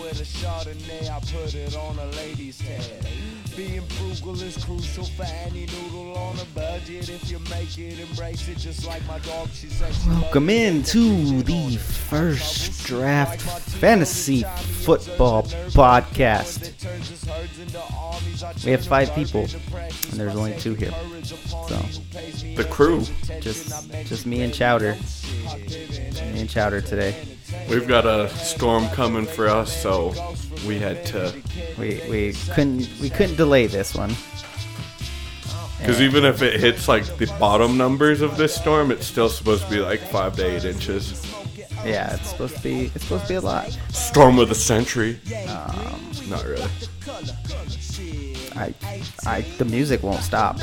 with a Chardonnay, I put it on a lady's head. Being frugal is crucial for any noodle on a budget. If you make it, embrace it just like my dog. She said she Welcome into the First Draft Fantasy Football Podcast. We have 5 people, and there's only 2 here. So the crew. Just me and Chowder. Me and Chowder today. We've got a storm coming for us, so we had to. We couldn't delay this one. Because even if it hits like the bottom numbers of this storm, it's still supposed to be like 5 to 8 inches. Yeah, it's supposed to be a lot. Storm of the century. Not really. The music won't stop.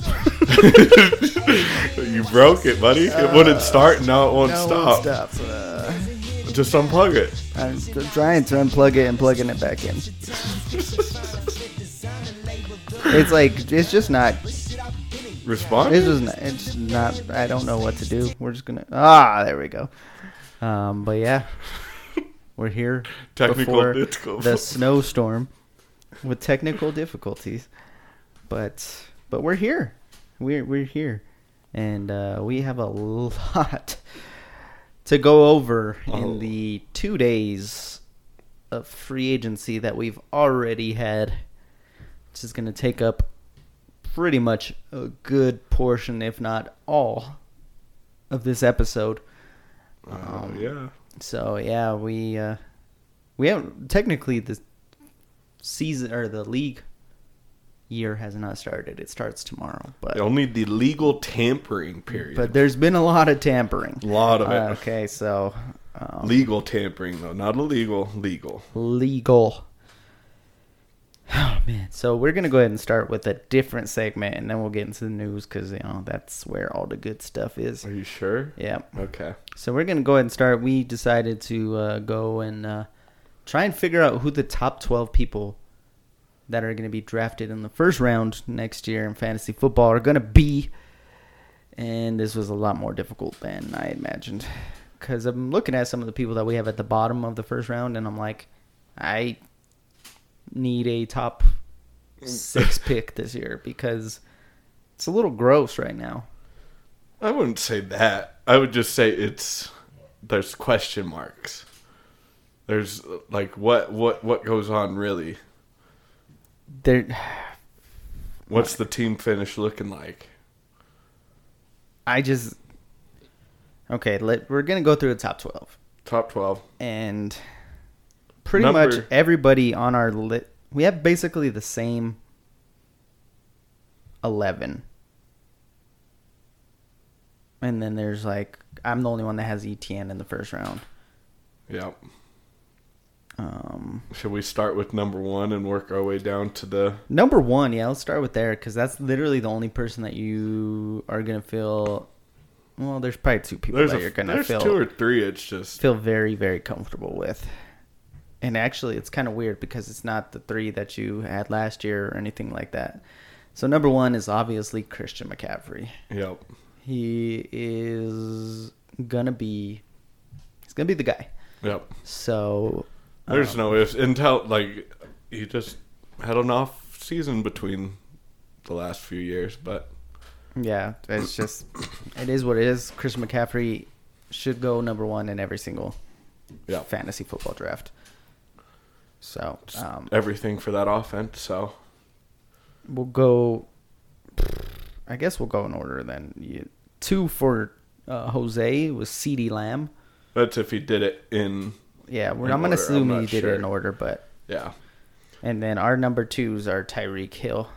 You broke it, buddy. It wouldn't start, and now it won't stop. Just unplug it. I'm trying to unplug it and plugging it back in. It's just not responding. It's not. I don't know what to do. We're just gonna. There we go. But yeah, we're here before the snowstorm with technical difficulties. But we're here. We're here, and we have a lot to go over in the 2 days of free agency that we've already had. This is going to take up pretty much a good portion, if not all, of this episode. Yeah. So yeah, we haven't technically the season or the league year has not started. It starts tomorrow, but only the legal tampering period. But there's been a lot of tampering. A lot of it. Okay, so legal tampering though, not illegal. Legal. Oh man! So we're gonna go ahead and start with a different segment, and then we'll get into the news because that's where all the good stuff is. Are you sure? Yeah. Okay. So we're gonna go ahead and start. We decided to go and try and figure out who the top 12 people that are going to be drafted in the first round next year in fantasy football are going to be. And this was a lot more difficult than I imagined. Because I'm looking at some of the people that we have at the bottom of the first round, and I'm like, I need a top 6 pick this year because it's a little gross right now. I wouldn't say that. I would just say there's question marks. There's like what goes on really? What's the team finish looking like? We're gonna go through the top 12. Top 12, and pretty much everybody on our list. We have basically the same 11, and then there's I'm the only one that has ETN in the first round. Yep. Should we start with number 1 and work our way down to the number 1? Yeah, let's start with there because that's literally the only person that you are gonna feel. Well, there's probably 2 people that you're gonna feel. There's 2 or 3. It's just feel very, very comfortable with. And actually, it's kind of weird because it's not the 3 that you had last year or anything like that. So number 1 is obviously Christian McCaffrey. Yep. He is gonna be. He's gonna be the guy. Yep. So. There's no ifs. Until, he just had an off season between the last few years, but... Yeah, it's just... It is what it is. Christian McCaffrey should go number 1 in every single fantasy football draft. So... everything for that offense, so... We'll go... I guess we'll go in order then. 2 for Jose was CeeDee Lamb. That's if he did it in... Yeah, I'm going to assume he did it in order, but... Yeah. And then our number 2s are Tyreek Hill.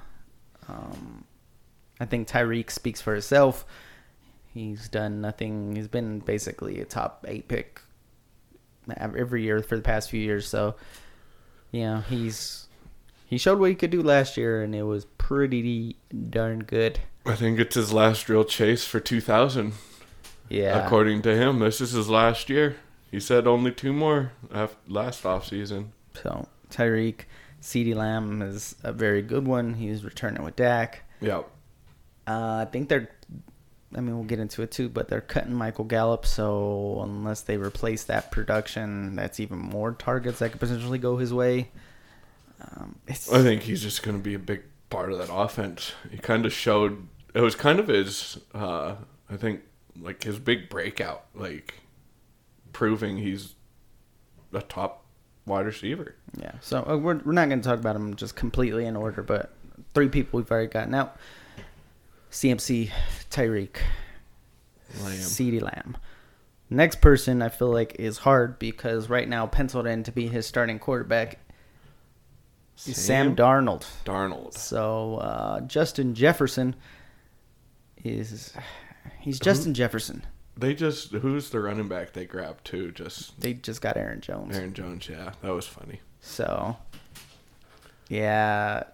I think Tyreek speaks for himself. He's done nothing. He's been basically a top 8 pick every year for the past few years. So, he showed what he could do last year, and it was pretty darn good. I think it's his last real chase for 2000. Yeah. According to him, this is his last year. He said only 2 more last offseason. So, Tyreek, CeeDee Lamb is a very good one. He's returning with Dak. Yep. I think they're I mean, we'll get into it too, but they're cutting Michael Gallup, so unless they replace that production, that's even more targets that could potentially go his way. I think he's just going to be a big part of that offense. He kind of showed, it was kind of his, I think, like his big breakout, like proving he's a top wide receiver. Yeah, so we're not going to talk about him just completely in order, but 3 people we've already gotten out. CMC, Tyreek, CeeDee Lamb. Next person I feel like is hard because right now penciled in to be his starting quarterback is Sam Darnold. So Justin Jefferson he's Justin Jefferson. Who's the running back they grabbed too? They just got Aaron Jones. Aaron Jones, yeah, that was funny. So yeah,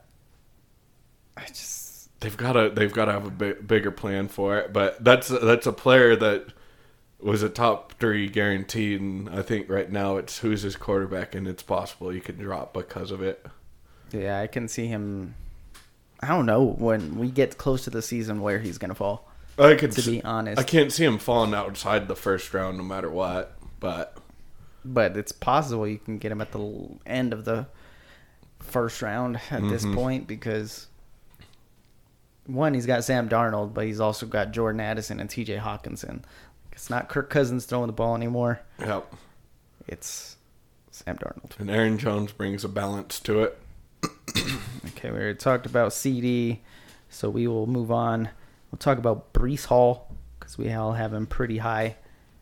They've got to have a bigger plan for it, but that's a player that was a top 3 guaranteed, and I think right now it's who's his quarterback, and it's possible he could drop because of it. Yeah, I can see him. I don't know when we get close to the season where he's gonna fall. To be honest, I can't see him falling outside the first round no matter what, but it's possible you can get him at the end of the first round at this point because. One, he's got Sam Darnold, but he's also got Jordan Addison and TJ Hawkinson. It's not Kirk Cousins throwing the ball anymore. Yep. It's Sam Darnold. And Aaron Jones brings a balance to it. Okay, we already talked about CD, so we will move on. We'll talk about Breece Hall because we all have him pretty high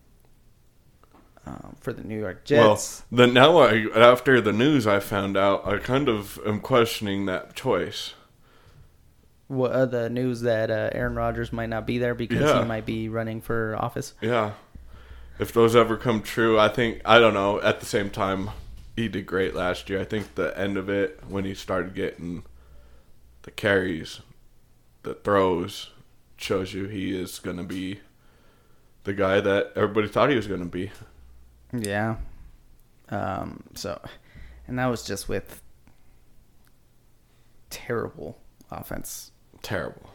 for the New York Jets. Well, after the news I found out, I kind of am questioning that choice. What the news that Aaron Rodgers might not be there because he might be running for office? Yeah. If those ever come true, I don't know. At the same time, he did great last year. I think the end of it, when he started getting the carries, the throws, shows you he is going to be the guy that everybody thought he was going to be. Yeah. And that was just with terrible offense. Terrible.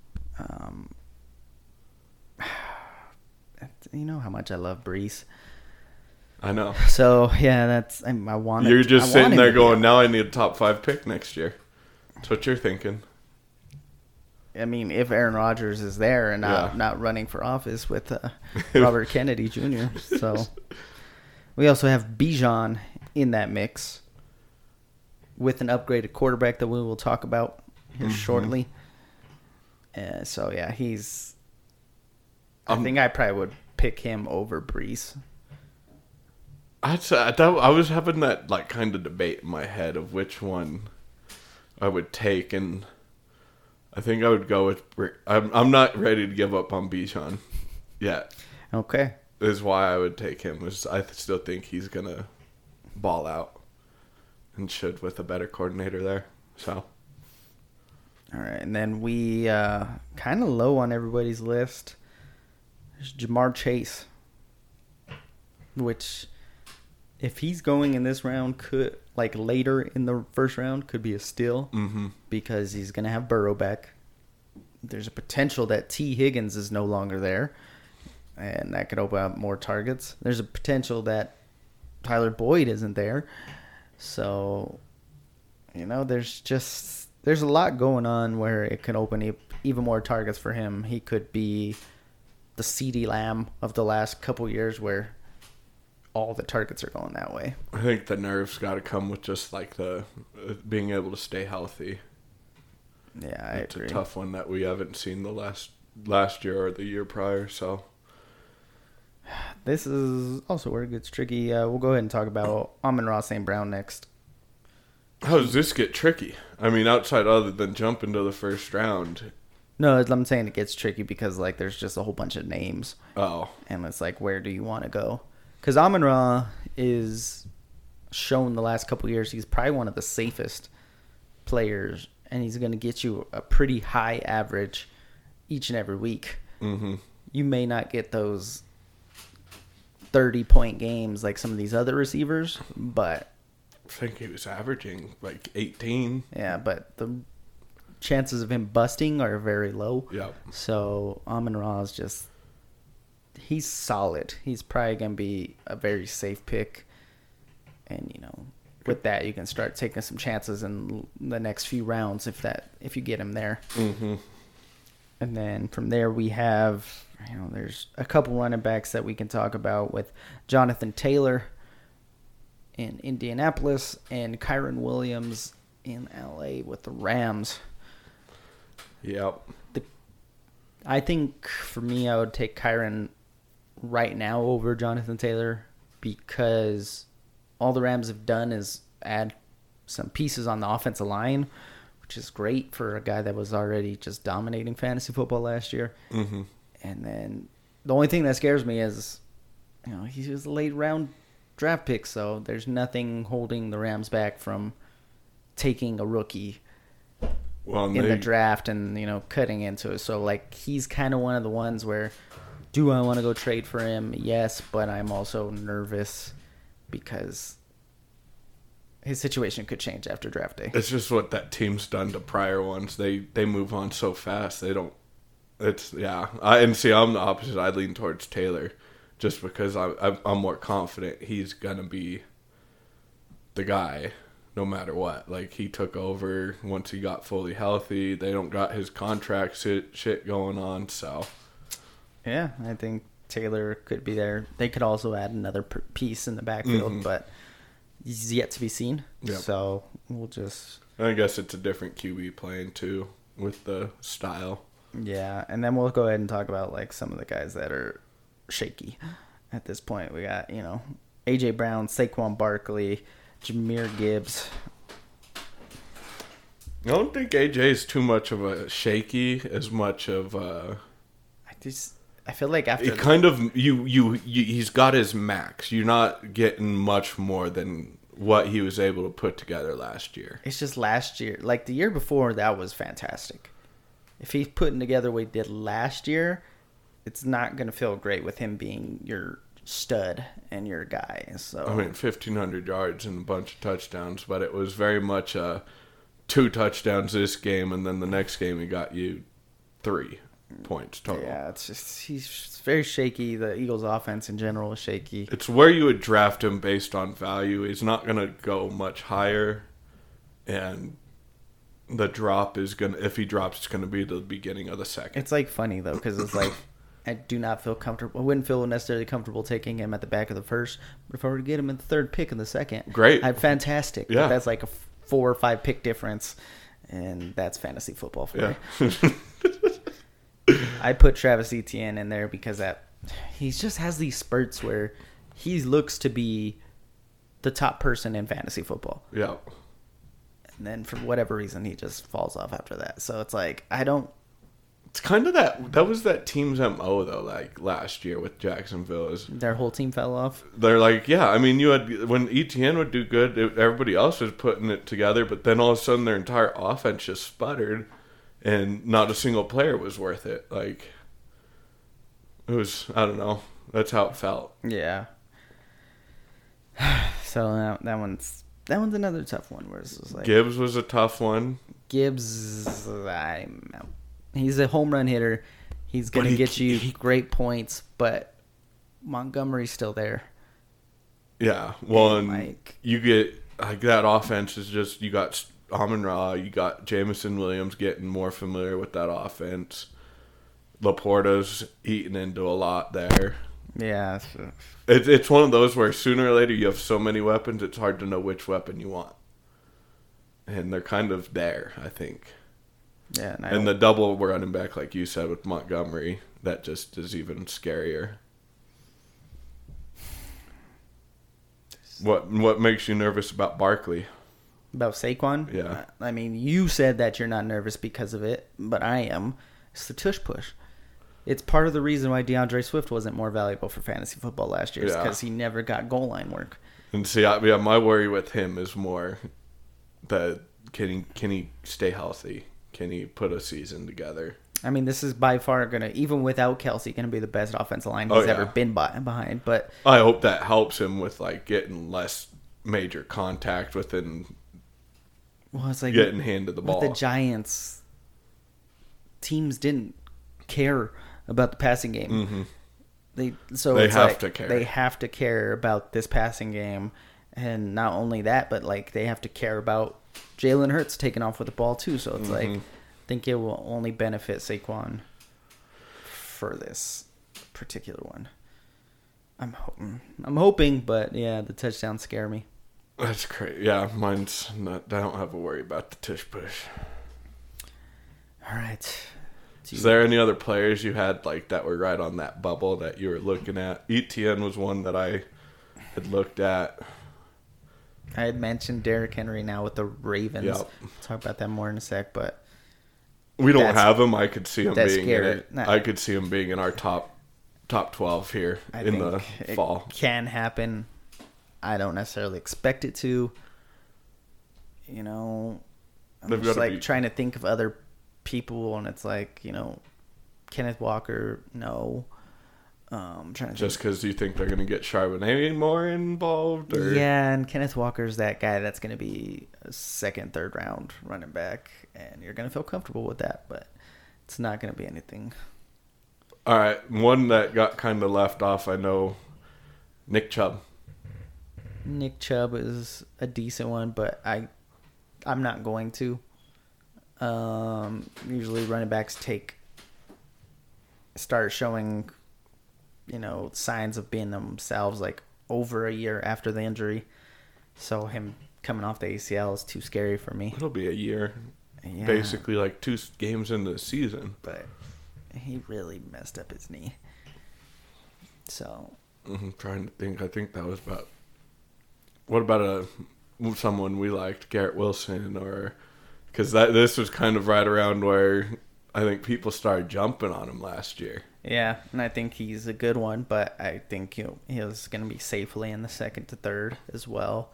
You know how much I love Breece. I know. So yeah, I want. You're just sitting there going, now I need a top 5 pick next year. That's what you're thinking. I mean, if Aaron Rodgers is there and not running for office with Robert Kennedy Jr. So we also have Bijan in that mix with an upgraded quarterback that we will talk about here shortly. So yeah, he's. I think I probably would pick him over Breece. I was having that like kind of debate in my head of which one I would take, and I think I would go with. I'm not ready to give up on Bijan yet. Okay, is why I would take him. I still think he's gonna ball out, and should with a better coordinator there. So. All right, and then we kind of low on everybody's list. There's Jamar Chase, which, if he's going in this round, could later in the first round, could be a steal because he's going to have Burrow back. There's a potential that T. Higgins is no longer there, and that could open up more targets. There's a potential that Tyler Boyd isn't there, so there's a lot going on where it can open even more targets for him. He could be the CeeDee Lamb of the last couple years where all the targets are going that way. I think the nerves got to come with just like the being able to stay healthy. Yeah, I agree. It's a tough one that we haven't seen the last year or the year prior, so. This is also where it gets tricky. We'll go ahead and talk about Amon-Ra St. Brown next. How does this get tricky? I mean, outside other than jump into the first round. No, I'm saying it gets tricky because there's just a whole bunch of names. Oh. And it's where do you want to go? Because Amon-Ra is shown the last couple of years he's probably one of the safest players, and he's going to get you a pretty high average each and every week. Mm-hmm. You may not get those 30-point games like some of these other receivers, but I think he was averaging 18. Yeah, but the chances of him busting are very low. Yeah. So Amon-Ra is just, he's solid. He's probably going to be a very safe pick. And, you know, with that, you can start taking some chances in the next few rounds if you get him there. Mm-hmm. And then from there we have, you know, there's a couple running backs that we can talk about with Jonathan Taylor in Indianapolis and Kyren Williams in LA with the Rams. Yep. I think for me, I would take Kyren right now over Jonathan Taylor because all the Rams have done is add some pieces on the offensive line, which is great for a guy that was already just dominating fantasy football last year. Mm-hmm. And then the only thing that scares me is, you know, he was a late round draft pick, so there's nothing holding the Rams back from taking a rookie in the draft and, you know, cutting into it. So, like, he's kind of one of the ones where, do I want to go trade for him? Yes, but I'm also nervous because his situation could change after draft day. It's just what that team's done to prior ones. They move on so fast. They don't. It's yeah. I'm the opposite. I lean towards Taylor, just because I'm more confident he's gonna be the guy, no matter what. Like, he took over once he got fully healthy. They don't got his contract shit going on. So yeah, I think Taylor could be there. They could also add another piece in the backfield, but he's yet to be seen. Yep. So we'll just. I guess it's a different QB playing too with the style. Yeah, and then we'll go ahead and talk about, like, some of the guys that are shaky at this point. We got, you know, A.J. Brown, Saquon Barkley, Jahmyr Gibbs. I don't think A.J. is too much of a shaky as much of a... I feel like after... It kind of... He's got his max. You're not getting much more than what he was able to put together last year. It's just last year. Like, the year before, that was fantastic. If he's putting together what he did last year, it's not going to feel great with him being your stud and your guy. So I mean, 1,500 yards and a bunch of touchdowns, but it was very much 2 touchdowns this game, and then the next game he got you 3 points total. Yeah, it's just he's very shaky. The Eagles' offense in general is shaky. It's where you would draft him based on value. He's not going to go much higher, and the drop is going to, if he drops, it's going to be the beginning of the second. It's like funny though, because it's like I do not feel comfortable. I wouldn't feel necessarily comfortable taking him at the back of the first, but if I were to get him in the 3rd pick in the second, great, I'm fantastic. Yeah, but that's like a 4 or 5 pick difference, and that's fantasy football for me. I put Travis Etienne in there because he just has these spurts where he looks to be the top person in fantasy football. Yeah. And then for whatever reason, he just falls off after that. So it's like, It's kind of that was that team's MO, though, like last year with Jacksonville. Their whole team fell off? They're like, yeah, I mean, when Etienne would do good, everybody else was putting it together, but then all of a sudden their entire offense just sputtered, and not a single player was worth it. Like, it was, I don't know. That's how it felt. Yeah. So that one's another tough one. Where it's just like Gibbs was a tough one. Gibbs, he's a home run hitter. He's going to get you great points, but Montgomery's still there. Yeah, well, and you get like that offense is just, you got Amon-Ra, you got Jameson Williams getting more familiar with that offense. Laporta's eating into a lot there. Yeah. It's one of those where sooner or later you have so many weapons, it's hard to know which weapon you want. And they're kind of there, I think. Yeah. And the double running back, like you said, with Montgomery, that just is even scarier. What makes you nervous about Barkley? About Saquon? Yeah. I mean, you said that you're not nervous because of it, but I am. It's the tush push. It's part of the reason why DeAndre Swift wasn't more valuable for fantasy football last year, is because he never got goal line work. And see, my worry with him is more that can he stay healthy? Can he put a season together? I mean, this is by far going to, even without Kelsey, going to be the best offensive line he's ever been behind. But I hope that helps him with like getting less major contact within. Well, it's like getting handed the ball. With the Giants, teams didn't care about the passing game. Mm-hmm. They have to care. They have to care about this passing game, and not only that, but like they have to care about Jalen Hurts taking off with the ball too. So it's like I think it will only benefit Saquon for this particular one. I'm hoping, but yeah, the touchdowns scare me. That's great. Yeah, mine's not. I don't have a worry about the tush push. All right. Is there any other players you had like that were right on that bubble that you were looking at? ETN was one that I had looked at. I had mentioned Derrick Henry now with the Ravens. Yep. Talk about that more in a sec, but we don't have him. I could see him being scary. in it. I could see him being in our top 12 here in the fall. Can happen. I don't necessarily expect it to. You know, I'm just like trying to think of other people, and it's like, you know, Kenneth Walker, no. Just because you think they're going to get Charbonnet more involved? Or? Yeah, and Kenneth Walker's that guy that's going to be a second, third round running back, and you're going to feel comfortable with that, but it's not going to be anything. All right, one that got kind of left off, I know, Nick Chubb. Nick Chubb is a decent one, but I'm not going to. Usually running backs start showing, you know, signs of being themselves like over a year after the injury. So him coming off the ACL is too scary for me. It'll be a year. Yeah. Basically like 2 games into the season. But he really messed up his knee. So I'm trying to think. I think that was about... What about someone we liked, Garrett Wilson, or... Because this was kind of right around where I think people started jumping on him last year. Yeah, and I think he's a good one, but I think he's going to be safely in the second to third as well.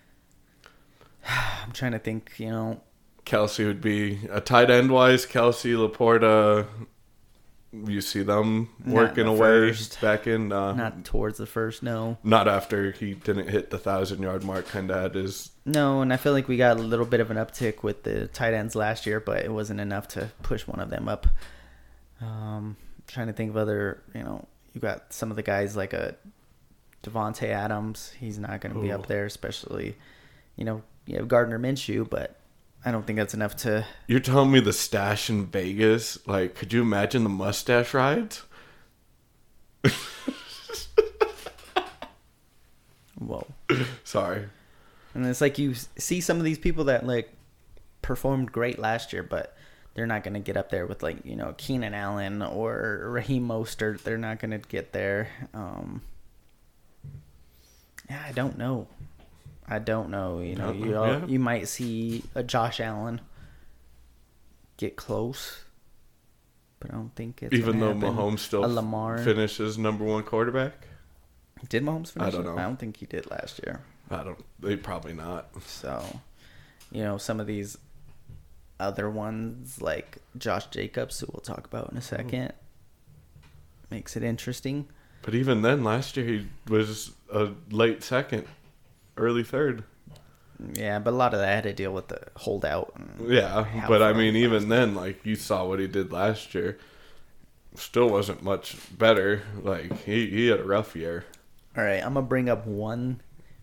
I'm trying to think, you know. Kelsey would be a tight end wise. Kelsey, Laporta, you see them working away back in. Not towards the first, no. Not after he didn't hit the 1,000-yard mark. Kind of had his. No, and I feel like we got a little bit of an uptick with the tight ends last year, but it wasn't enough to push one of them up. Trying to think of other, you know, you got some of the guys like a Devontae Adams. He's not going to be up there, especially, you know, you have Gardner Minshew, but I don't think that's enough to... You're telling me the stash in Vegas? Like, could you imagine the mustache rides? Whoa. Sorry. And it's like you see some of these people that, like, performed great last year, but they're not going to get up there with, like, you know, Keenan Allen or Raheem Mostert. They're not going to get there. Yeah, I don't know. You know, you might see a Josh Allen get close, but I don't think it's even though Mahomes still finishes number 1 quarterback. Did Mahomes finish? I don't know. I don't think he did last year. They probably not. So, you know, some of these other ones like Josh Jacobs, who we'll talk about in a second, makes it interesting. But even then, last year he was a late second. Early third. Yeah, but a lot of that had to deal with the holdout. Yeah, but I mean, even then, like, you saw what he did last year. Still wasn't much better. Like, he had a rough year. All right, I'm going to bring up one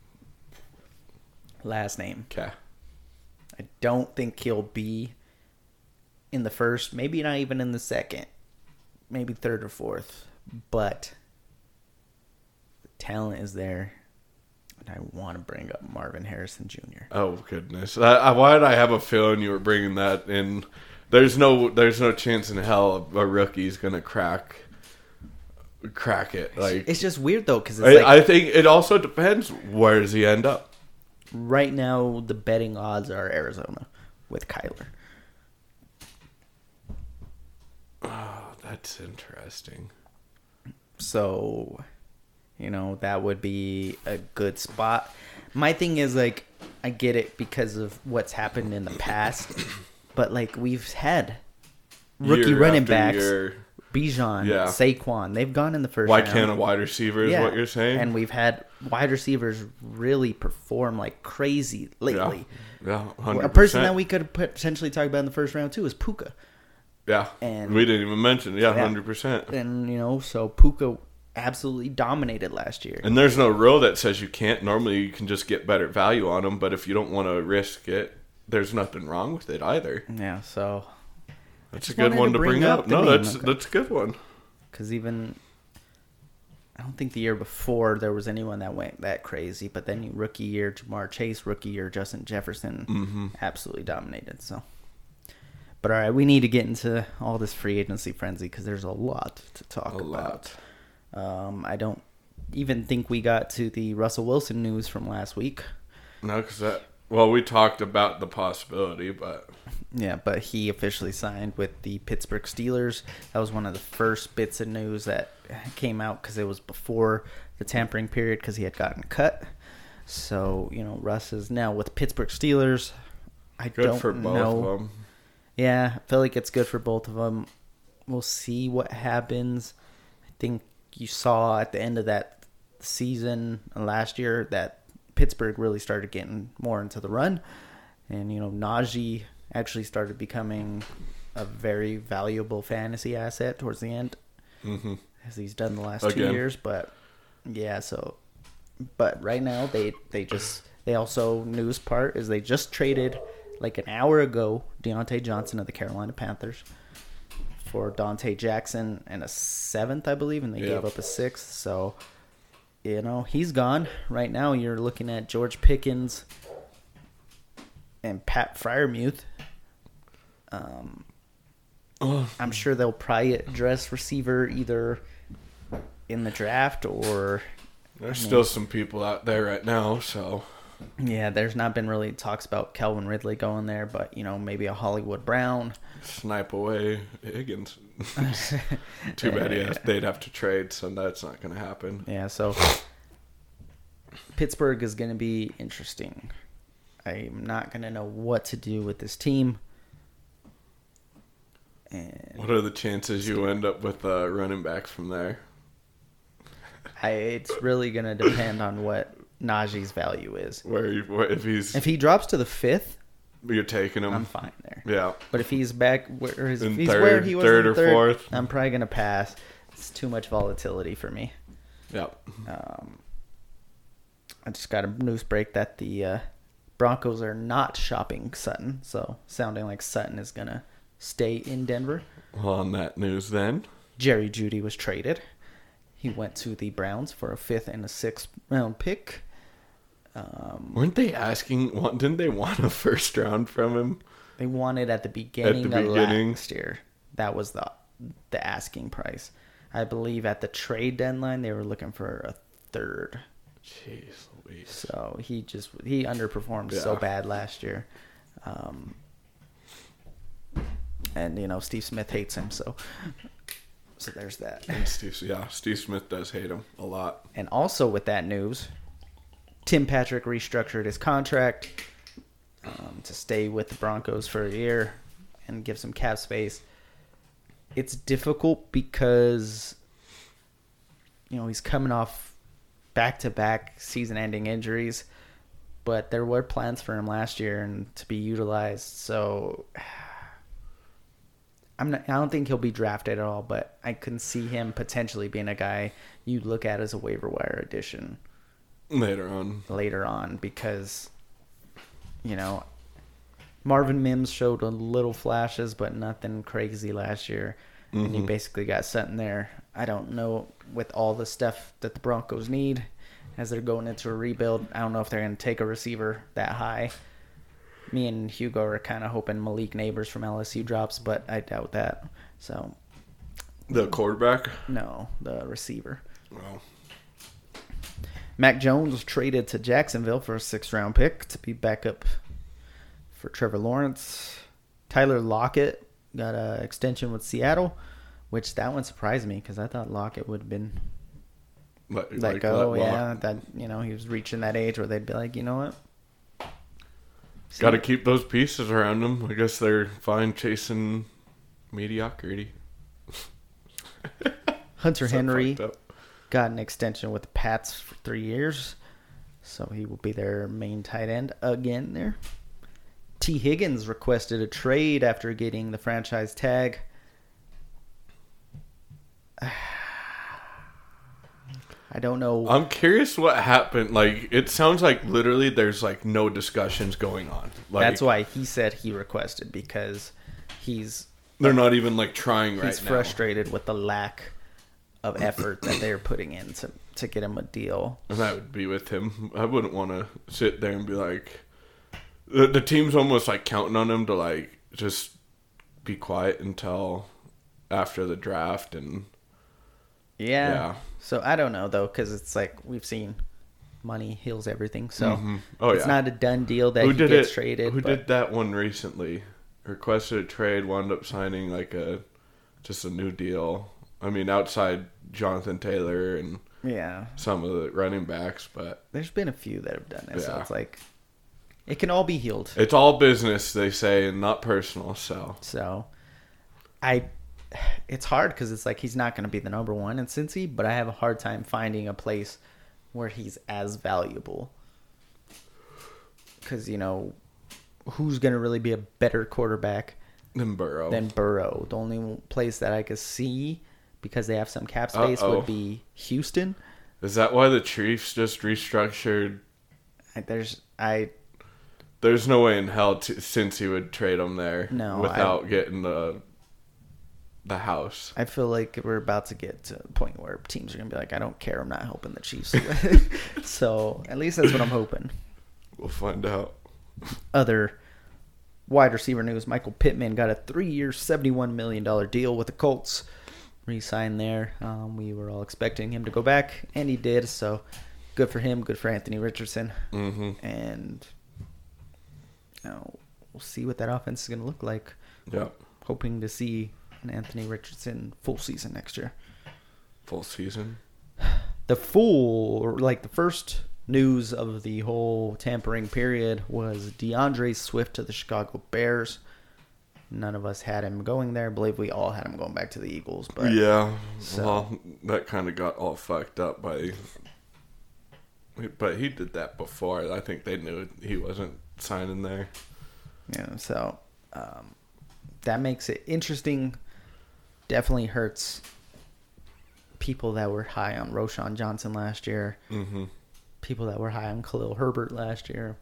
last name. Okay. I don't think he'll be in the first, maybe not even in the second, maybe third or fourth, but the talent is there. I want to bring up Marvin Harrison Jr. Oh goodness! Why did I have a feeling you were bringing that in? There's no chance in hell a rookie's gonna crack it. Like, it's just weird though, because I think it also depends. Where does he end up? Right now, the betting odds are Arizona with Kyler. Oh, that's interesting. So, you know, that would be a good spot. My thing is, like, I get it because of what's happened in the past, but, like, we've had rookie running backs, Bijan, Saquon. They've gone in the first round. Why can't a wide receiver is what you're saying? And we've had wide receivers really perform like crazy lately. Yeah, 100%. A person that we could potentially talk about in the first round, too, is Puka. Yeah, and we didn't even mention. Yeah, 100%. And so Puka absolutely dominated last year. And there's no rule that says you can't. Normally, you can just get better value on them. But if you don't want to risk it, there's nothing wrong with it either. Yeah, so that's a good one to bring up. No, that's a good one. Because even I don't think the year before there was anyone that went that crazy. But then rookie year, Jamar Chase, rookie year, Justin Jefferson absolutely dominated. So, but all right, we need to get into all this free agency frenzy because there's a lot to talk about. I don't even think we got to the Russell Wilson news from last week. No, because we talked about the possibility, but... Yeah, but he officially signed with the Pittsburgh Steelers. That was one of the first bits of news that came out because it was before the tampering period because he had gotten cut. So, Russ is now with Pittsburgh Steelers. Good for both of them. Yeah, I feel like it's good for both of them. We'll see what happens. I think you saw at the end of that season last year that Pittsburgh really started getting more into the run. And, Najee actually started becoming a very valuable fantasy asset towards the end. As he's done the last 2 years. But, yeah, but right now they also, news part is they just traded like an hour ago Deontay Johnson of the Carolina Panthers for Dante Jackson and a 7th, I believe, and they gave up a 6th. So, he's gone. Right now, you're looking at George Pickens and Pat Freiermuth. I'm sure they'll probably address receiver either in the draft or... There's still some people out there right now, so... Yeah, there's not been really talks about Calvin Ridley going there, but, maybe a Hollywood Brown. Snipe away Higgins. Too bad they'd have to trade, so that's not going to happen. Yeah, so Pittsburgh is going to be interesting. I'm not going to know what to do with this team. And what are the chances you end up with running backs from there? It's really going to depend on what Najee's value is. If he drops to the 5th, you're taking him. I'm fine there. Yeah. But if he's back where he's third, where he was third in or third, fourth, I'm probably gonna pass. It's too much volatility for me. Yep. I just got a news break that the Broncos are not shopping Sutton, so sounding like Sutton is gonna stay in Denver. Well, on that news then, Jerry Jeudy was traded. He went to the Browns for a 5th and a 6th round pick. Weren't they asking? Didn't they want a first round from him? They wanted at the beginning of last year. That was the asking price. I believe at the trade deadline they were looking for a 3rd. Jeez Louise. So he underperformed so bad last year. And Steve Smith hates him, so there's that. And Steve Smith does hate him a lot. And also with that news, Tim Patrick restructured his contract to stay with the Broncos for a year and give some cap space. It's difficult because, he's coming off back-to-back season-ending injuries, but there were plans for him last year and to be utilized. So I don't think he'll be drafted at all, but I can see him potentially being a guy you look at as a waiver wire addition. Later on, because, Marvin Mims showed a little flashes, but nothing crazy last year. Mm-hmm. And you basically got Sutton there. I don't know, with all the stuff that the Broncos need as they're going into a rebuild, I don't know if they're going to take a receiver that high. Me and Hugo are kind of hoping Malik Neighbors from LSU drops, but I doubt that. So, the quarterback? No, the receiver. Well, Mac Jones was traded to Jacksonville for a 6th round pick to be backup for Trevor Lawrence. Tyler Lockett got an extension with Seattle, which that one surprised me because I thought Lockett would have been let go. That he was reaching that age where they'd be like, you know what? Got to keep those pieces around him. I guess they're fine chasing mediocrity. Hunter Henry got an extension with the Pats for 3 years, so he will be their main tight end again there. T. Higgins requested a trade after getting the franchise tag I don't know. I'm curious what happened. Like, it sounds like literally there's like no discussions going on. Like, that's why he said he requested, because they're not even like trying right now. He's frustrated with the lack of effort that they're putting in to get him a deal. And that would be with him. I wouldn't want to sit there and be like, the team's almost like counting on him to like just be quiet until after the draft. And yeah. So I don't know though, because it's like we've seen money heals everything. So it's not a done deal that he gets traded. Who did that one recently? Requested a trade, wound up signing like just a new deal. I mean, outside Jonathan Taylor and some of the running backs, but there's been a few that have done it. So it's like it can all be healed. It's all business, they say, and not personal. So it's hard because it's like he's not going to be the number one in Cincy, but I have a hard time finding a place where he's as valuable. Because, you know, who's going to really be a better quarterback than Burrow? The only place that I could see, because they have some cap space, would be Houston. Is that why the Chiefs just restructured? There's no way in hell since he would trade him there without getting the house. I feel like we're about to get to the point where teams are going to be like, I don't care, I'm not helping the Chiefs. So at least that's what I'm hoping. We'll find out. Other wide receiver news, Michael Pittman got a 3-year, $71 million deal with the Colts. Re-signed there. We were all expecting him to go back, and he did. So good for him, good for Anthony Richardson. Mm-hmm. And we'll see what that offense is going to look like. Yeah. Hoping to see an Anthony Richardson full season next year. Full season? The first news of the whole tampering period was DeAndre Swift to the Chicago Bears. None of us had him going there. I believe we all had him going back to the Eagles. But well, that kind of got all fucked up but he did that before. I think they knew he wasn't signing there. Yeah, so that makes it interesting. Definitely hurts people that were high on Roschon Johnson last year. Mm-hmm. People that were high on Khalil Herbert last year.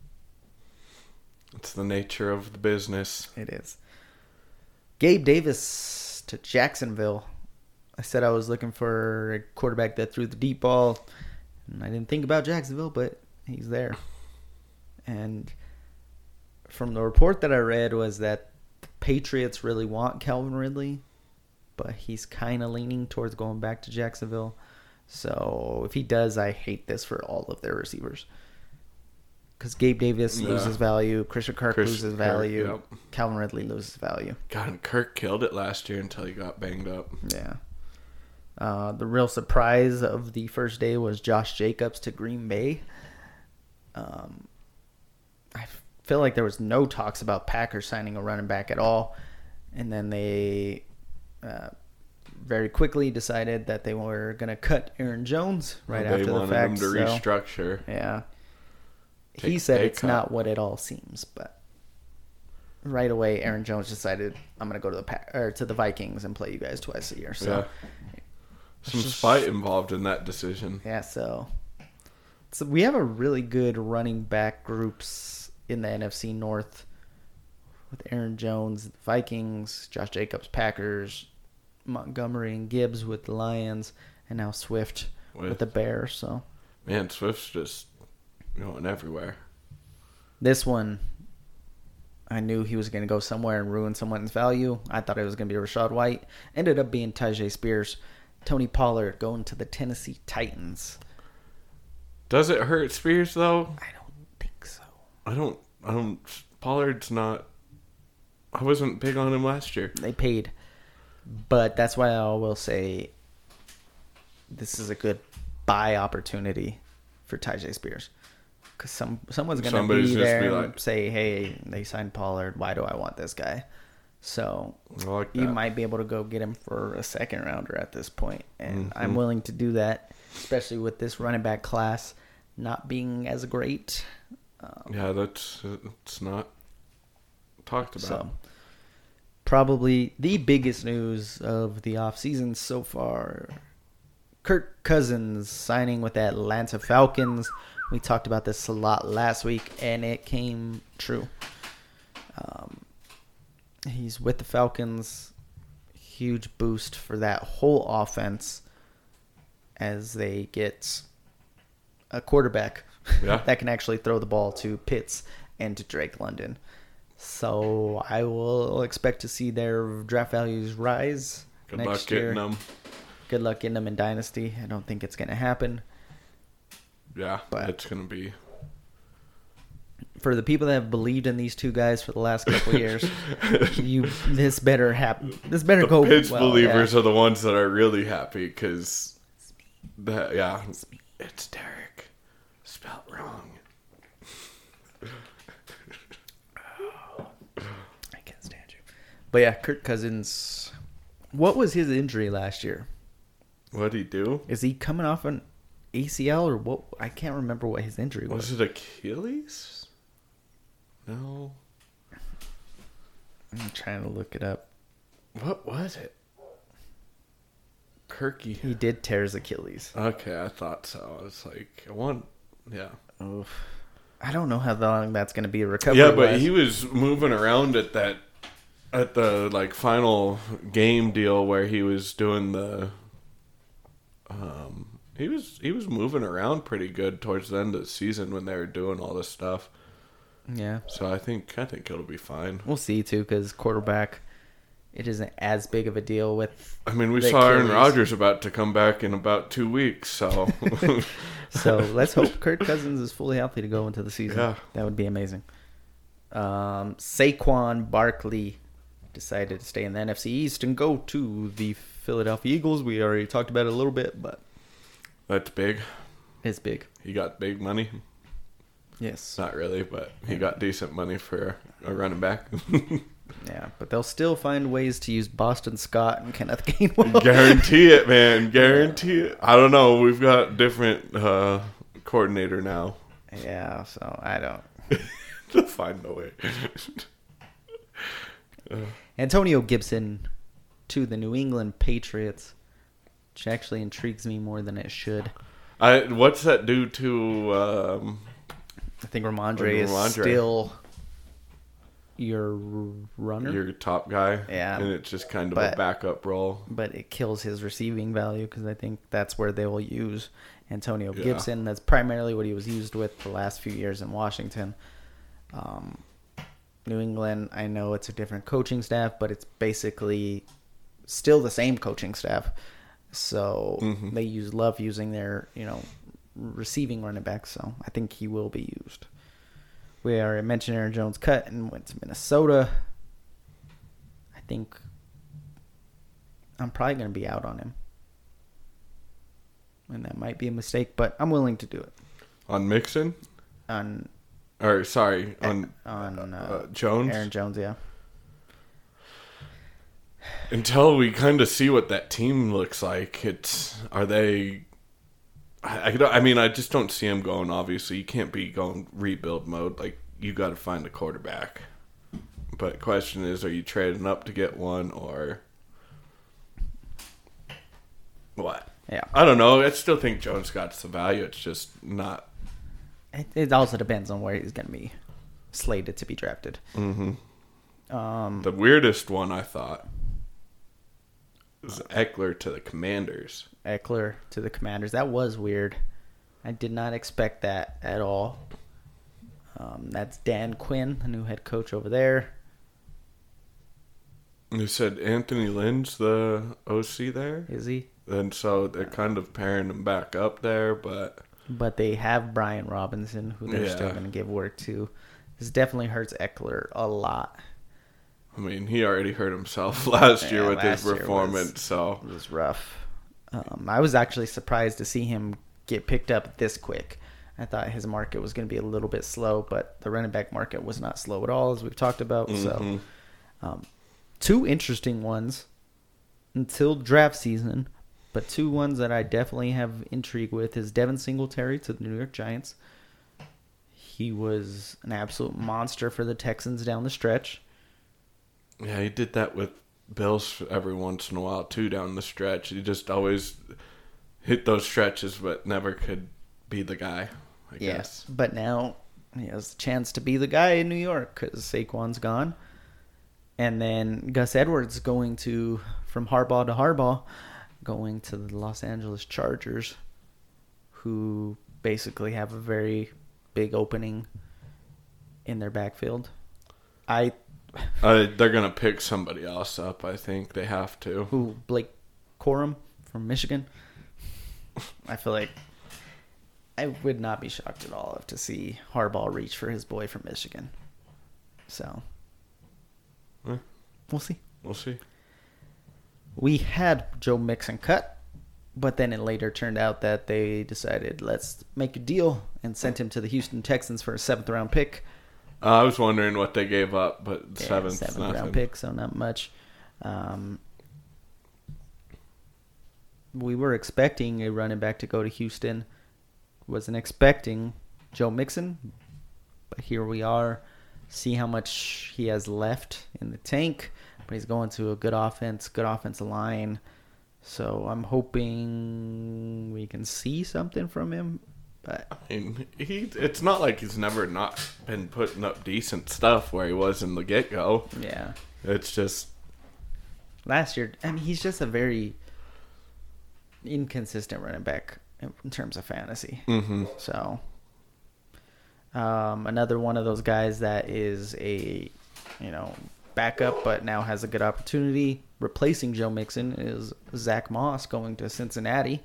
It's the nature of the business. It is. Gabe Davis to Jacksonville. I said I was looking for a quarterback that threw the deep ball. And I didn't think about Jacksonville, but he's there. And from the report that I read was that the Patriots really want Calvin Ridley, but he's kind of leaning towards going back to Jacksonville. So if he does, I hate this for all of their receivers. Because Gabe Davis loses value, Christian Kirk loses value, yep. Calvin Ridley loses value. God, and Kirk killed it last year until he got banged up. Yeah. The real surprise of the first day was Josh Jacobs to Green Bay. I feel like there was no talks about Packers signing a running back at all. And then they very quickly decided that they were going to cut Aaron Jones after the fact. They wanted him to restructure. Yeah. He said it's not what it all seems, but right away Aaron Jones decided, I'm going to go to the Vikings and play you guys twice a year. So some spite involved in that decision. Yeah, so we have a really good running back groups in the NFC North with Aaron Jones, Vikings, Josh Jacobs, Packers, Montgomery and Gibbs with the Lions, and now Swift with the Bears. So man, Swift's just going everywhere. This one, I knew he was going to go somewhere and ruin someone's value. I thought it was going to be Rachaad White. Ended up being Tyjae Spears. Tony Pollard going to the Tennessee Titans. Does it hurt Spears though? I don't think so. I don't. Pollard's not. I wasn't big on him last year. They paid, but that's why I will say this is a good buy opportunity for Tyjae Spears. Because someone's going to be there and say, hey, they signed Pollard. Why do I want this guy? So you might be able to go get him for a second rounder at this point. And I'm willing to do that, especially with this running back class not being as great. It's not talked about. So probably the biggest news of the offseason so far. Kirk Cousins signing with the Atlanta Falcons. We talked about this a lot last week, and it came true. He's with the Falcons. Huge boost for that whole offense as they get a quarterback that can actually throw the ball to Pitts and to Drake London. So I will expect to see their draft values rise next year. Good luck getting them in Dynasty. I don't think it's going to happen. Yeah, but it's going to be. For the people that have believed in these two guys for the last couple of years, this better happen. This better go well. Pitts believers are the ones that are really happy because, it's Derek. Spelled wrong. I can't stand you. But yeah, Kirk Cousins. What was his injury last year? What did he do? Is he coming off an ACL or what? I can't remember what his injury was. Was it Achilles? No. I'm trying to look it up. What was it? Kirky. He did tear his Achilles. Okay, I thought so. I was like, yeah. Oof. I don't know how long that's going to be a recovery. Yeah, but he was moving around at the like final game deal where he was doing the he was moving around pretty good towards the end of the season when they were doing all this stuff. Yeah. So I think it'll be fine. We'll see too, because quarterback, it isn't as big of a deal with. I mean, we saw Aaron Rodgers about to come back in about 2 weeks, so. So let's hope Kirk Cousins is fully healthy to go into the season. Yeah. That would be amazing. Saquon Barkley decided to stay in the NFC East and go to the Philadelphia Eagles. We already talked about it a little bit, but. That's big. It's big. He got big money. Yes. Not really, but he got decent money for a running back. Yeah, but they'll still find ways to use Boston Scott and Kenneth Gainwell. Guarantee it, man. Guarantee it. I don't know. We've got different coordinator now. Yeah, so I don't. They'll find a way. Antonio Gibson to the New England Patriots, which actually intrigues me more than it should. What's that do to... I think Ramondre is still your runner. Your top guy. Yeah. And it's just kind of a backup role. But it kills his receiving value because I think that's where they will use Antonio Gibson. That's primarily what he was used with the last few years in Washington. New England, I know it's a different coaching staff, but it's basically still the same coaching staff. So they love using their, receiving running back, so I think he will be used. We already mentioned Aaron Jones cut and went to Minnesota. I think I'm probably going to be out on him. And that might be a mistake, but I'm willing to do it. On Mixon? On Jones? Aaron Jones, yeah. Until we kind of see what that team looks like, I just don't see him going, obviously. You can't be going rebuild mode. Like, you got to find a quarterback. But the question is, are you trading up to get one or what? Yeah. I don't know. I still think Jones got the value. It's just not. It also depends on where he's going to be slated to be drafted. Mm-hmm. The weirdest one, I thought, was Eckler to the Commanders. Eckler to the Commanders. That was weird. I did not expect that at all. That's Dan Quinn, the new head coach over there. You said Anthony Lynn's the OC there? Is he? And so they're kind of pairing him back up there, but they have Brian Robinson, who they're still going to give work to. This definitely hurts Eckler a lot. I mean, he already hurt himself last year with his performance, it was rough. I was actually surprised to see him get picked up this quick. I thought his market was going to be a little bit slow, but the running back market was not slow at all, as we've talked about. Mm-hmm. So, two interesting ones until draft season, but two ones that I definitely have intrigue with is Devin Singletary to the New York Giants. He was an absolute monster for the Texans down the stretch. Yeah, he did that with Bills every once in a while, too, down the stretch. He just always hit those stretches, but never could be the guy, I guess. But now he has the chance to be the guy in New York because Saquon's gone. And then Gus Edwards from Harbaugh to Harbaugh, going to the Los Angeles Chargers, who basically have a very big opening in their backfield. They're going to pick somebody else up, I think. They have to. Who? Blake Corum from Michigan? I feel like I would not be shocked at all to see Harbaugh reach for his boy from Michigan. So, we'll see. We'll see. We had Joe Mixon cut, but then it later turned out that they decided, let's make a deal, and sent him to the Houston Texans for a 7th-round pick. I was wondering what they gave up, but seventh round pick, so not much. We were expecting a running back to go to Houston. Wasn't expecting Joe Mixon, but here we are. See how much he has left in the tank, but he's going to a good offensive line. So I'm hoping we can see something from him. But I mean, it's not like he's never not been putting up decent stuff where he was in the get-go. Yeah. It's just... Last year, I mean, he's just a very inconsistent running back in terms of fantasy. Mm-hmm. So, another one of those guys that is a, backup, but now has a good opportunity. Replacing Joe Mixon is Zach Moss going to Cincinnati.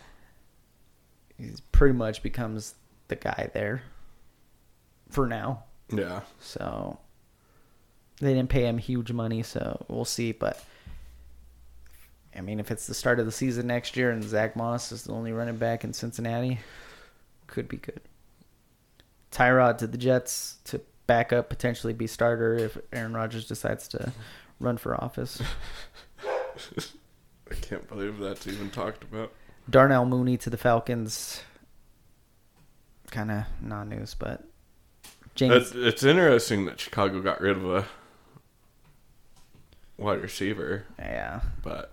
He pretty much becomes the guy there for now. Yeah. So they didn't pay him huge money, so we'll see. But I mean, if it's the start of the season next year and Zach Moss is the only running back in Cincinnati, could be good. Tyrod to the Jets to back up, potentially be starter if Aaron Rodgers decides to run for office. I can't believe that's even talked about. Darnell Mooney to the Falcons. Kind of non-news, but James. It's interesting that Chicago got rid of a wide receiver. Yeah. But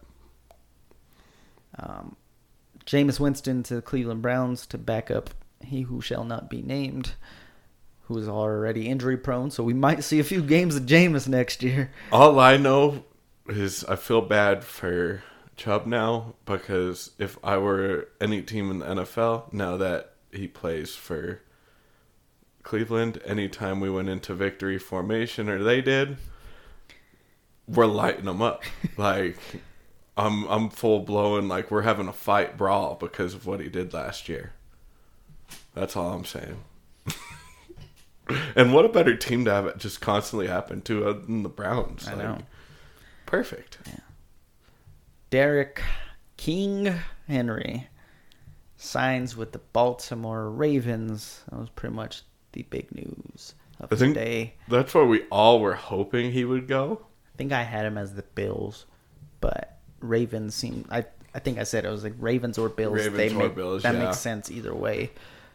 Jameis Winston to the Cleveland Browns to back up he who shall not be named, who is already injury prone. So we might see a few games of Jameis next year. All I know is I feel bad for Chubb now, because if I were any team in the NFL, now that he plays for Cleveland, anytime we went into victory formation, or they did, we're lighting them up. Like, I'm full blown, like we're having a fight brawl because of what he did last year. That's all I'm saying. And what a better team to have it just constantly happen to other than the Browns. I know. Perfect. Yeah. Derek King Henry signs with the Baltimore Ravens. That was pretty much the big news of the day. That's where we all were hoping he would go. I think I had him as the Bills, but Ravens seemed... I think I said it was like Ravens or Bills. Bills, that makes sense either way.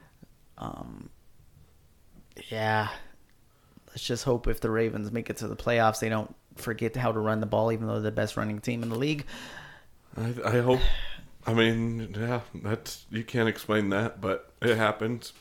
Yeah. Let's just hope if the Ravens make it to the playoffs, they don't forget how to run the ball, even though they're the best running team in the league. I hope. I mean, yeah, you can't explain that, but it happens.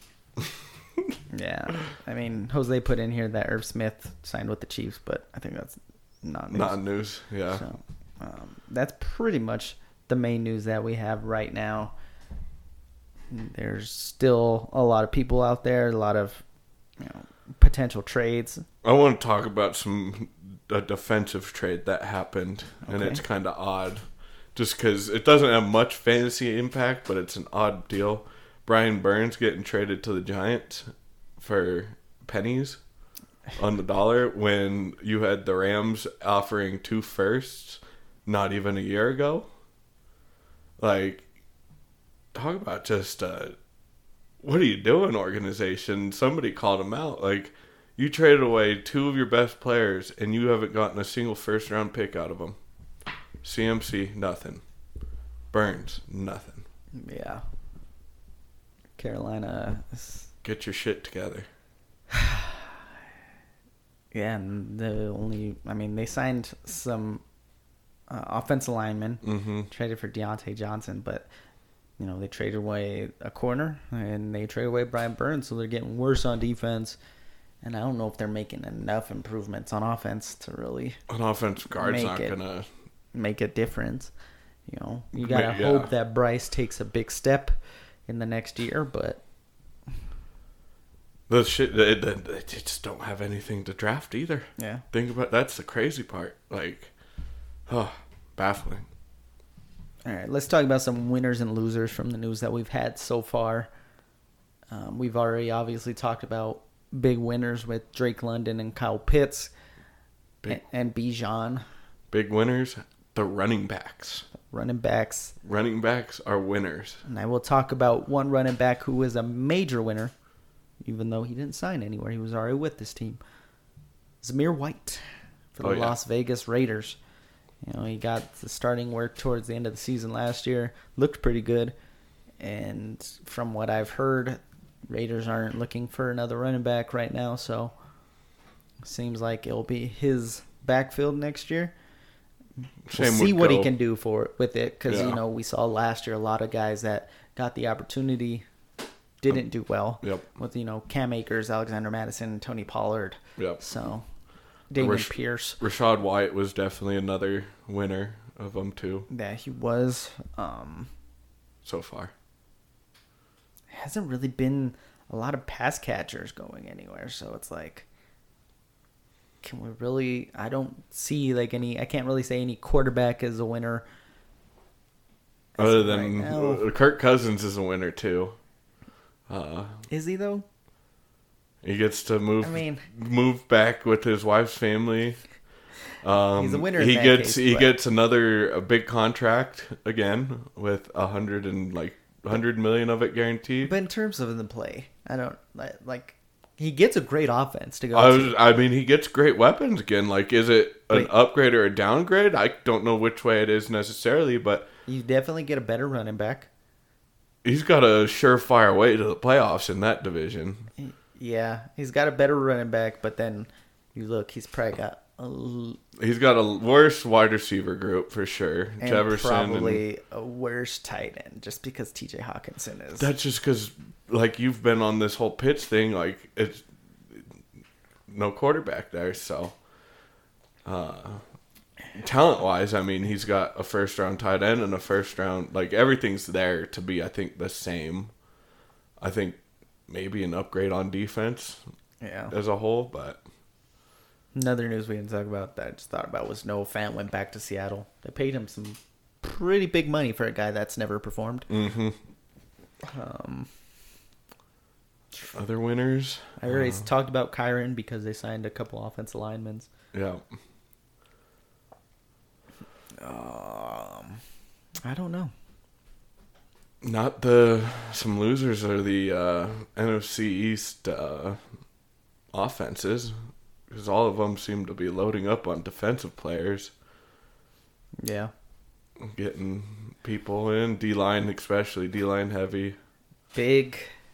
Yeah. I mean, Jose put in here that Irv Smith signed with the Chiefs, but I think that's not news. Not news, yeah. So, that's pretty much the main news that we have right now. There's still a lot of people out there, a lot of potential trades. I want to talk about a defensive trade that happened, and it's kind of odd. Just because it doesn't have much fantasy impact, but it's an odd deal. Brian Burns getting traded to the Giants for pennies on the dollar when you had the Rams offering 2 firsts not even a year ago. Like, talk about just, what are you doing, organization? Somebody called him out. Like, you traded away 2 of your best players, and you haven't gotten a single first-round pick out of them. CMC, nothing. Burns, nothing. Yeah. Carolina. Get your shit together. Yeah, and they signed some offensive linemen, traded for Deontay Johnson, but they traded away a corner and they traded away Brian Burns, so they're getting worse on defense. And I don't know if they're making enough improvements on offense to really an offensive guard's not gonna make a difference. You gotta hope that Bryce takes a big step in the next year, but they just don't have anything to draft either. Yeah, think about that's the crazy part. Baffling. All right, let's talk about some winners and losers from the news that we've had so far. We've already obviously talked about big winners with Drake London and Kyle Pitts and Bijan. Big winners, the running backs. Running backs are winners. And I will talk about one running back who was a major winner, even though he didn't sign anywhere. He was already with this team. Zamir White for the Las Vegas Raiders. He got the starting work towards the end of the season last year. Looked pretty good. And from what I've heard, Raiders aren't looking for another running back right now, so seems like it'll be his backfield next year. We'll see what he can do with it, because we saw last year a lot of guys that got the opportunity didn't do well. Yep. With Cam Akers, Alexander Madison, Tony Pollard. Yep. So Damian Pierce. Rashad White was definitely another winner of them too. Yeah, he was. So far. Hasn't really been a lot of pass catchers going anywhere, so it's like, can we really? I don't see I can't really say any quarterback is a winner. Other than Kirk Cousins is a winner too. Is he though? He gets to move back with his wife's family. He's a winner. He gets a big contract again with $100 million of it guaranteed. But in terms of the play, I don't like. He gets a great offense to go. He gets great weapons again. Is it an upgrade or a downgrade? I don't know which way it is necessarily, but you definitely get a better running back. He's got a surefire way to the playoffs in that division. Yeah, he's got a better running back, but then you look, he's probably got he's got a worse wide receiver group for sure. And Jefferson probably a worse tight end, just because T.J. Hawkinson is. That's just because, you've been on this whole Pitts thing. It's no quarterback there, so talent wise, he's got a first round tight end and a first round. Everything's there to be, I think, the same. I think maybe an upgrade on defense, as a whole, but. Another news we didn't talk about that I just thought about was Noah Fant went back to Seattle. They paid him some pretty big money for a guy that's never performed. Mm-hmm. Other winners? I already talked about Kyron because they signed a couple offensive linemen. Yeah. I don't know. Some losers are the NFC East offenses. Because all of them seem to be loading up on defensive players. Yeah. Getting people in. D-line especially. D-line heavy. Big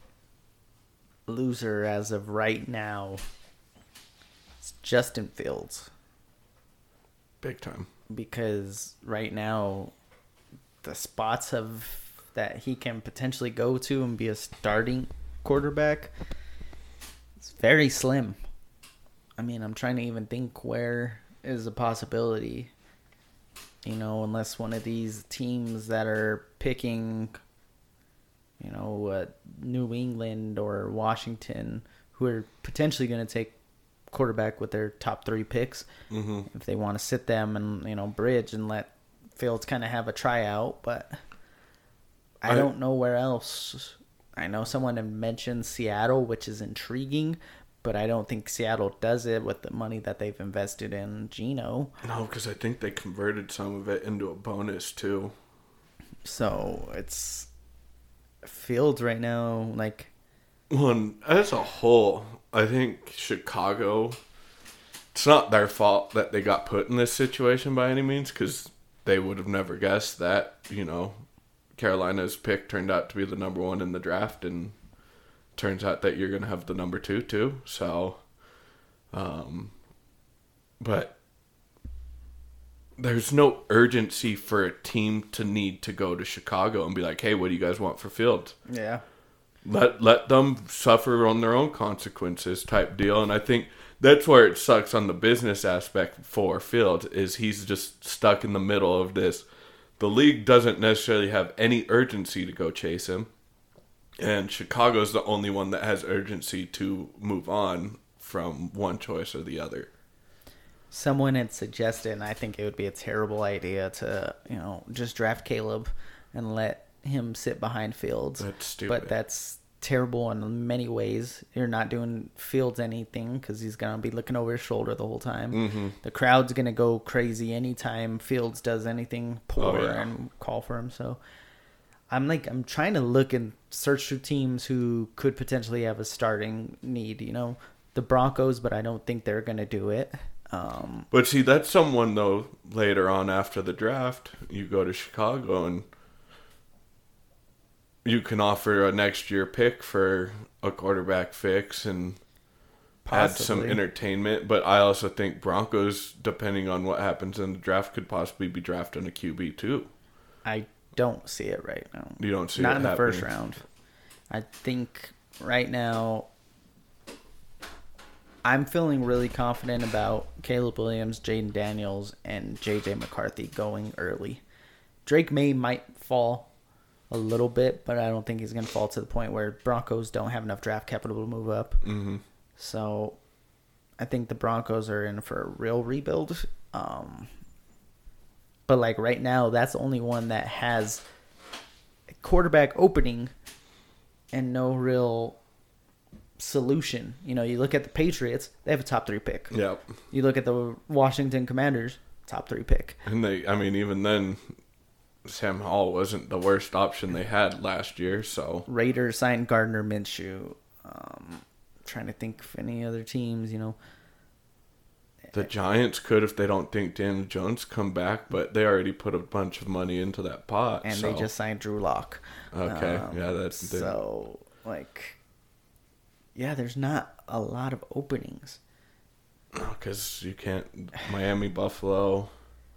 loser as of right now. It's Justin Fields. Big time. Because right now, the spots that he can potentially go to and be a starting quarterback, it's very slim. I'm trying to even think where is a possibility, unless one of these teams that are picking, New England or Washington, who are potentially going to take quarterback with their top 3 picks, if they want to sit them and, bridge and let Fields kind of have a tryout, but I don't know where else. I know someone had mentioned Seattle, which is intriguing, but I don't think Seattle does it with the money that they've invested in Geno. No, because I think they converted some of it into a bonus, too. So, it's Fields right now, Well, as a whole, I think Chicago, it's not their fault that they got put in this situation by any means, because they would have never guessed that, Carolina's pick turned out to be the number 1 in the draft, and turns out that you're going to have the number 2 too. So But there's no urgency for a team to need to go to Chicago and be like, hey, what do you guys want for Fields? Yeah. Let them suffer on their own consequences type deal. And I think that's where it sucks on the business aspect for Fields, is he's just stuck in the middle of this. The league doesn't necessarily have any urgency to go chase him. And Chicago's the only one that has urgency to move on from one choice or the other. Someone had suggested, and I think it would be a terrible idea to, just draft Caleb and let him sit behind Fields. That's stupid. But that's terrible in many ways. You're not doing Fields anything because he's going to be looking over his shoulder the whole time. Mm-hmm. The crowd's going to go crazy anytime Fields does anything poor and call for him. So I'm trying to look and search for teams who could potentially have a starting need. The Broncos, but I don't think they're going to do it. But see, that's someone, though, later on after the draft, you go to Chicago and you can offer a next year pick for a quarterback fix and add some entertainment. But I also think Broncos, depending on what happens in the draft, could possibly be drafting a QB too. I don't see it right now. You don't see it not in the happening. First round. I think right now I'm feeling really confident about Caleb Williams, Jaden Daniels, and J.J. McCarthy going early. Drake May might fall a little bit, but I don't think he's going to fall to the point where Broncos don't have enough draft capital to move up. Mm-hmm. So I think the Broncos are in for a real rebuild. But like right now, that's the only one that has a quarterback opening and no real solution. You look at the Patriots, they have a top 3 pick. Yep. You look at the Washington Commanders, top 3 pick. And even then, Sam Hall wasn't the worst option they had last year. So Raiders signed Gardner Minshew. Trying to think of any other teams. The Giants could if they don't think Daniel Jones come back, but they already put a bunch of money into that pot. And they just signed Drew Lock. Okay, so there's not a lot of openings. Because you can't Miami, Buffalo.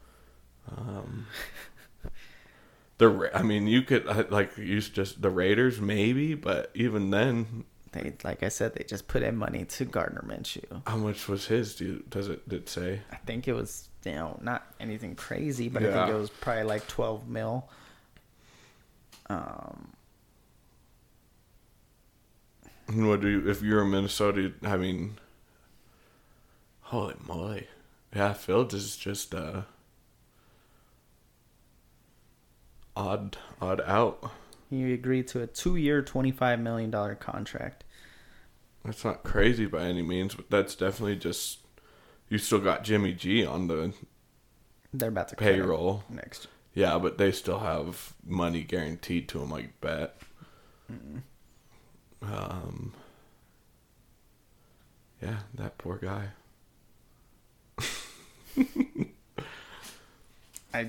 You could use just the Raiders maybe, but even then, they, like I said, they just put in money to Gardner Minshew. How much was his? Did it say? I think it was not anything crazy, but I think it was probably like $12 million. What do you, if you're in Minnesota? Holy moly! Yeah, Fields is just odd out. He agreed to a 2-year, $25 million contract. That's not crazy by any means, but that's definitely just, you still got Jimmy G on the They're about to payroll next. Yeah, but they still have money guaranteed to them, like bet. Yeah, that poor guy. I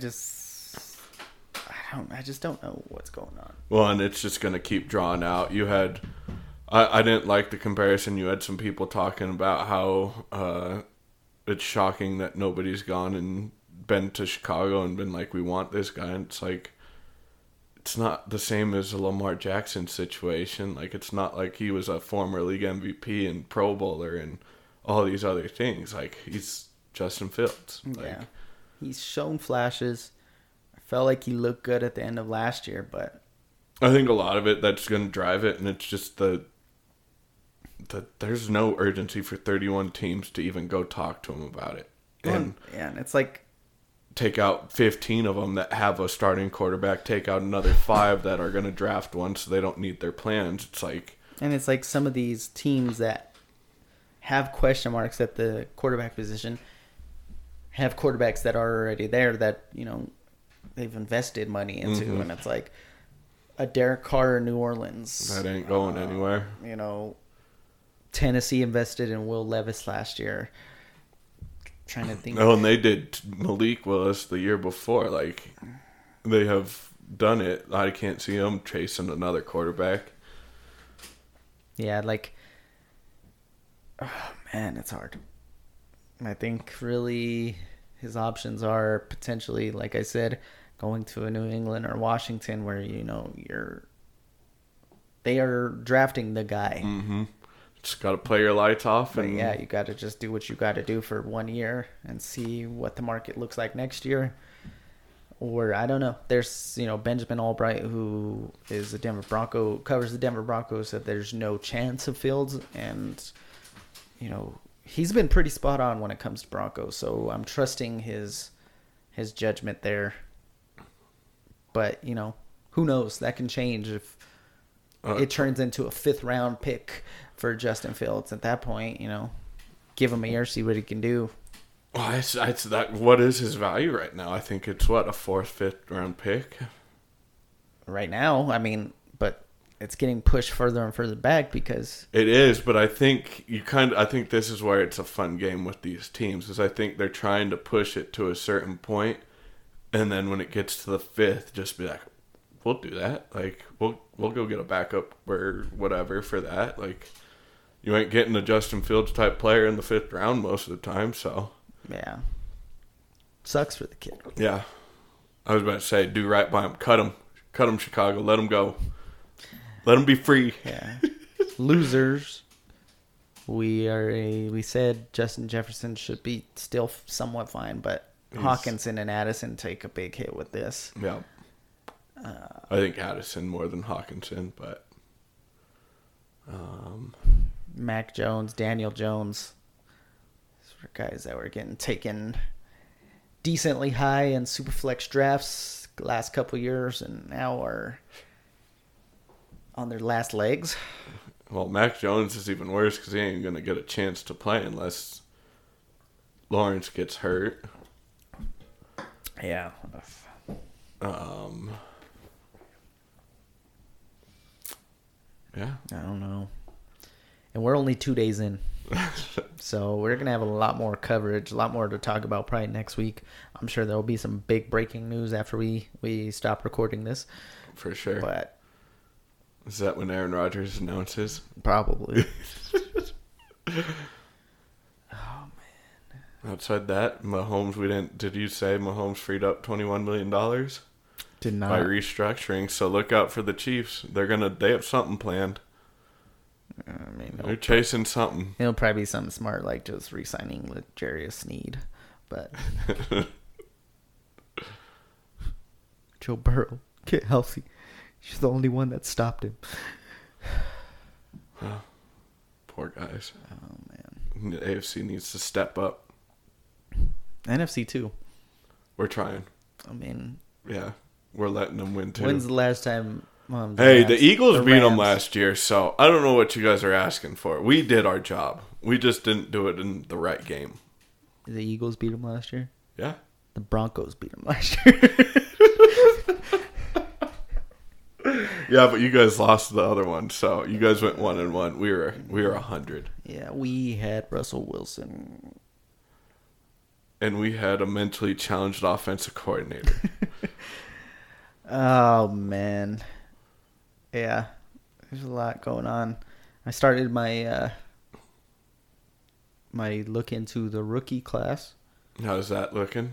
just don't know what's going on. Well, and it's just going to keep drawing out. You had, I didn't like the comparison. You had some people talking about how it's shocking that nobody's gone and been to Chicago and been like, we want this guy. And it's like, it's not the same as a Lamar Jackson situation. Like, it's not like he was a former league MVP and Pro Bowler and all these other things. Like, he's Justin Fields. Yeah. He's shown flashes. Felt like he looked good at the end of last year, but I think a lot of it that's going to drive it, and it's just the there's no urgency for 31 teams to even go talk to him about it. And and it's like take out 15 of them that have a starting quarterback, take out another 5 that are going to draft one, so they don't need their plans. It's like some of these teams that have question marks at the quarterback position have quarterbacks that are already there that they've invested money into, and it's like a Derek Carr in New Orleans. That ain't going anywhere. Tennessee invested in Will Levis last year. Trying to think. Oh, and they did Malik Willis the year before. Like, they have done it. I can't see them chasing another quarterback. Yeah, oh man, it's hard. I think really his options are potentially, like I said, going to a New England or Washington where, they are drafting the guy. Mm-hmm. Just got to play your lights off. But yeah, you got to just do what you got to do for 1 year and see what the market looks like next year. Or I don't know. There's, Benjamin Albright, who is a Denver Bronco, covers the Denver Broncos, said there's no chance of Fields. And, he's been pretty spot on when it comes to Broncos. So I'm trusting his judgment there. But, who knows? That can change if it turns into a 5th round pick for Justin Fields. At that point, give him a year, see what he can do. Well, it's that. What is his value right now? I think it's a 4th, 5th round pick. Right now, but it's getting pushed further and further back because it is. But I think I think this is where it's a fun game with these teams. Is I think they're trying to push it to a certain point, and then when it gets to the 5th, just be like, we'll do that. Like we'll go get a backup or whatever for that. Like you ain't getting a Justin Fields type player in the 5th round most of the time. So yeah, sucks for the kid. Yeah, I was about to say, do right by him. Cut him, Chicago. Let him go. Let him be free. Yeah, losers. We said Justin Jefferson should be still somewhat fine, but Hawkinson and Addison take a big hit with this. Yeah. I think Addison more than Hawkinson, but Mac Jones, Daniel Jones, these were guys that were getting taken decently high in Superflex drafts the last couple years, and now are on their last legs. Well, Mac Jones is even worse because he ain't gonna get a chance to play unless Lawrence gets hurt. Yeah. Yeah. I don't know. And we're only 2 days in. So we're going to have a lot more coverage, a lot more to talk about probably next week. I'm sure there will be some big breaking news after we stop recording this. For sure. But is that when Aaron Rodgers announces? Probably. Oh, man. Outside that, Mahomes, did you say Mahomes freed up $21 million? Did not. By restructuring, so look out for the Chiefs. They have something planned. They're chasing something. It'll probably be something smart, like just re-signing with Jarius Sneed. But Joe Burrow, get healthy. She's the only one that stopped him. Oh, poor guys. Oh, man. The AFC needs to step up. NFC, too. We're trying. Yeah. We're letting them win, too. When's the last time... the Eagles beat them last year, so I don't know what you guys are asking for. We did our job. We just didn't do it in the right game. The Eagles beat them last year? Yeah. The Broncos beat them last year. Yeah, but you guys lost the other one, so you guys went 1-1. We were 100. Yeah, we had Russell Wilson. And we had a mentally challenged offensive coordinator. Oh, man. Yeah, there's a lot going on. I started my my look into the rookie class. How's that looking?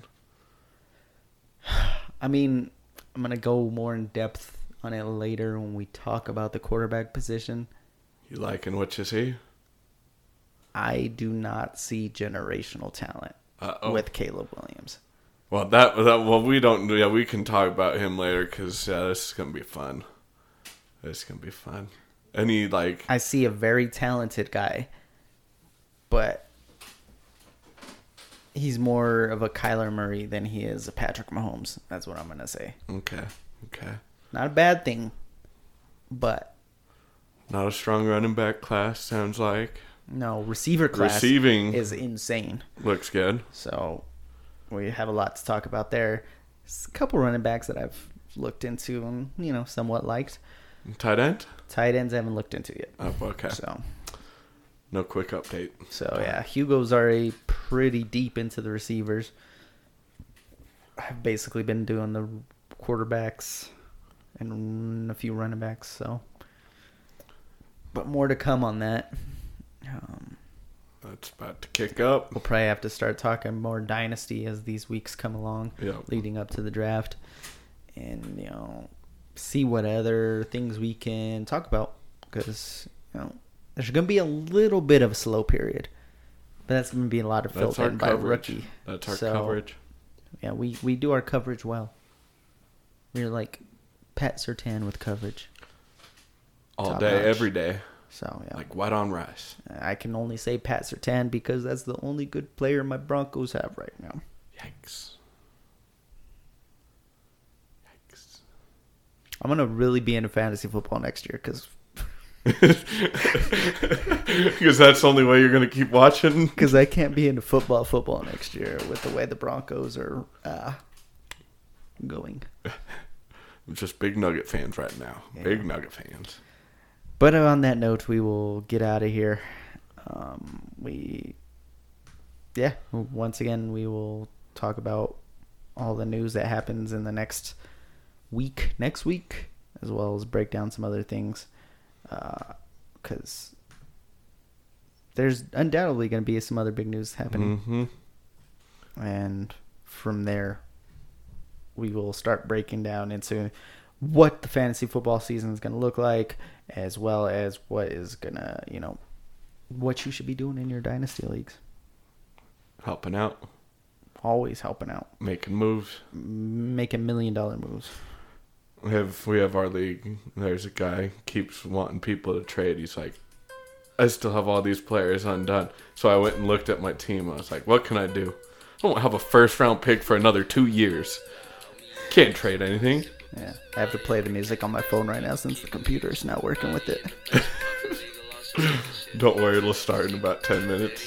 I'm going to go more in depth on it later when we talk about the quarterback position. You liking what you see? I do not see generational talent with Caleb Williams. Well, we don't. Yeah, we can talk about him later because this is gonna be fun. This is gonna be fun. And I see a very talented guy, but he's more of a Kyler Murray than he is a Patrick Mahomes. That's what I'm gonna say. Okay. Not a bad thing, but not a strong running back class. Sounds like no receiver class. Receiving is insane. Looks good. So we have a lot to talk about there. There's a couple running backs that I've looked into and, somewhat liked. Tight end? Tight ends I haven't looked into yet. Oh, okay. So, no quick update. So, yeah, Hugo's already pretty deep into the receivers. I've basically been doing the quarterbacks and a few running backs, so. But more to come on that. That's about to kick up. We'll probably have to start talking more dynasty as these weeks come along, leading up to the draft, and see what other things we can talk about, because there's going to be a little bit of a slow period, but that's going to be a lot of filtered by rookie. That's our coverage. Yeah, we do our coverage well. We're like Pat Surtain with coverage. All Top day, notch. Every day. So, yeah. Like white on rice. I can only say Pat Surtain because that's the only good player my Broncos have right now. Yikes. I'm going to really be into fantasy football next year because that's the only way you're going to keep watching? Because I can't be into football next year with the way the Broncos are going. I'm just big Nugget fans right now. Yeah. Big Nugget fans. But on that note, we will get out of here. Once again, we will talk about all the news that happens in the next week, as well as break down some other things. Because there's undoubtedly going to be some other big news happening. Mm-hmm. And from there, we will start breaking down into what the fantasy football season is going to look like, as well as what is going to, what you should be doing in your dynasty leagues. Helping out. Always helping out. Making moves. Making $1 million moves. We have our league. There's a guy keeps wanting people to trade. He's like, I still have all these players undone. So I went and looked at my team. I was like, what can I do? I don't have a first-round pick for another 2 years. Can't trade anything. Yeah, I have to play the music on my phone right now since the computer is not working with it. Don't worry, it'll start in about 10 minutes.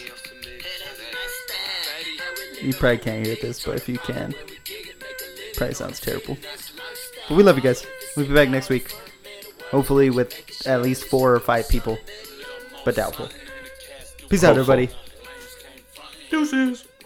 You probably can't hear this, but if you can, probably sounds terrible. But we love you guys. We'll be back next week. Hopefully with at least 4 or 5 people, but doubtful. Peace out, everybody. Deuces.